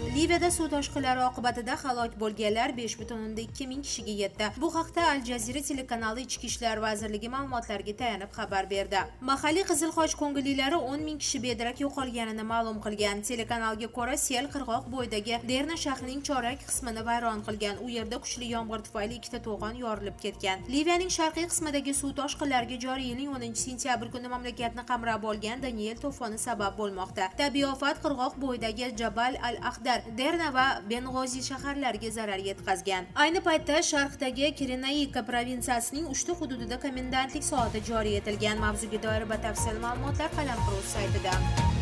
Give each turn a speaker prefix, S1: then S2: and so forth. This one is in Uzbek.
S1: Liviyada suv toshqinlari oqibatida halok bo'lganlar 5,2 ming kishiga yetdi. Bu haqda Al Jazeera telekanali Ichki ishlar vazirligi ma'lumotlariga tayanib xabar berdi. Mahalliy Qizil Xoch ko'ngillilari 10 ming kishi bedarak yo'qolganini ma'lum qilgan. Telekanalga ko'ra, sel qirg'oq bo'yidagi Derna shahrining chorak qismini vayron qilgan. U yerda kuchli yomg'ir tufayli ikkita to'g'on yorilib ketgan. Liviyaning sharqiy qismidagi suv toshqinlariga joriy yilning 10-sentyabr kuni mamlakatni qamrab olgan Daniel to'foni sabab bo'lmoqda. Tabiiy ofat qirg'oq bo'yidagi Jabal al-Akhdar, Derna va Beng'ozi shaharlariga zarar yetkazgan. Ayni paytda sharqdagi Kirenaika provinsiyasining 3 ta hududida komendantlik soati joriy etilgan. Mavzuga doir batafsil ma'lumotlar Qalamquruz saytida.